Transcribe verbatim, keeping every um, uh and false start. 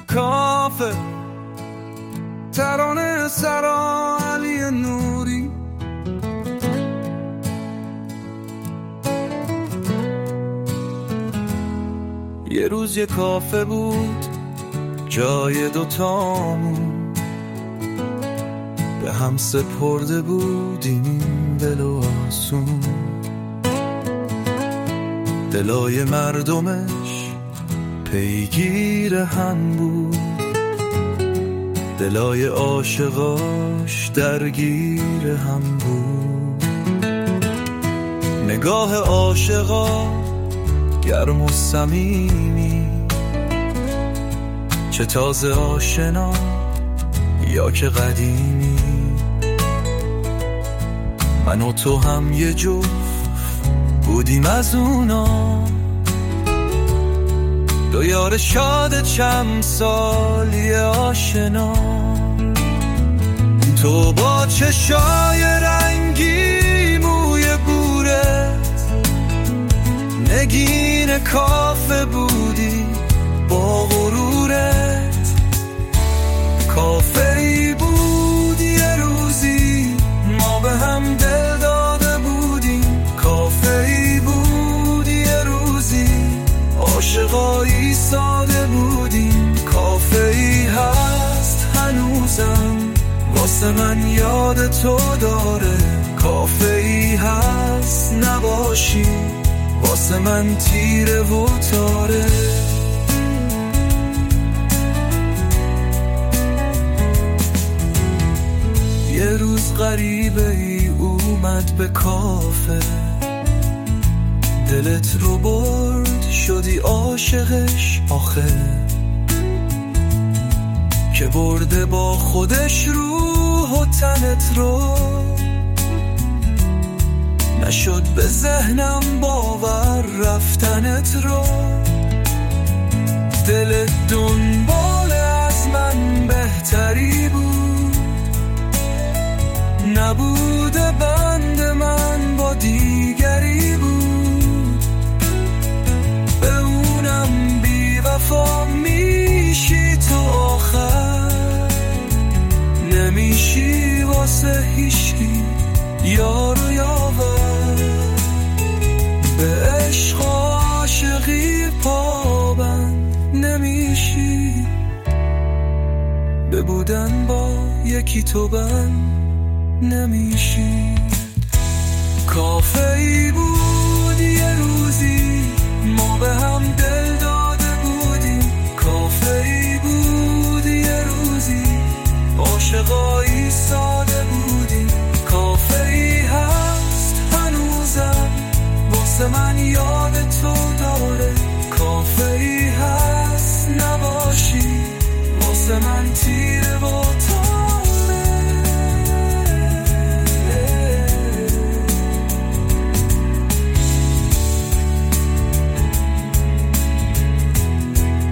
کافه، ترانه سرا علی نوری. یه روز یه کافه بود جای دوتامون، به هم سپرده بودیم دل و آسون. دلای مردمش پیگیر هم بود، دلای عاشقاش درگیر هم بود. نگاه عاشقا گرم و صمیمی، چه تازه آشنا یا که قدیمی. من و تو هم یه جفت بودیم از اونا، دو یار شاد چند سالی آشنا. تو با چشای رنگی، موی بورت، نگین کافه بودی با غرورت. کافه ای بود یه روزی ما به هم دل داده بودیم. کافه ای بود یه روزی عاشقایی ساده بودیم. کافه ای هست هنوزم واسه من یاد تو داره. کافه ای هست نباشی واسه من تیره و تاره. یه روز غریبه ای اومد به کافه، دلت رو برد شدی عاشقش آخه. که برده با خودش روح و تنت رو، نشد به ذهنم باور رفتنت رو. دلت دنبال از من بهتری بود، نبوده بند من با دیگری بود. به اونم بی وفا میشی تو آخر، نمیشی واسه هیچکی یار و یاور. به عشق و عاشقی پابند نمیشی، به بودن با یکی تو بند نمیشی. کافه ای بود یه روزی ما به هم دل داده بودیم. کافه ای بود یه روزی عاشقایی ساده بودیم. کافه ای هست هنوزم واسه من یاد تو داره. کافه ای هست نباشی واسه من تیر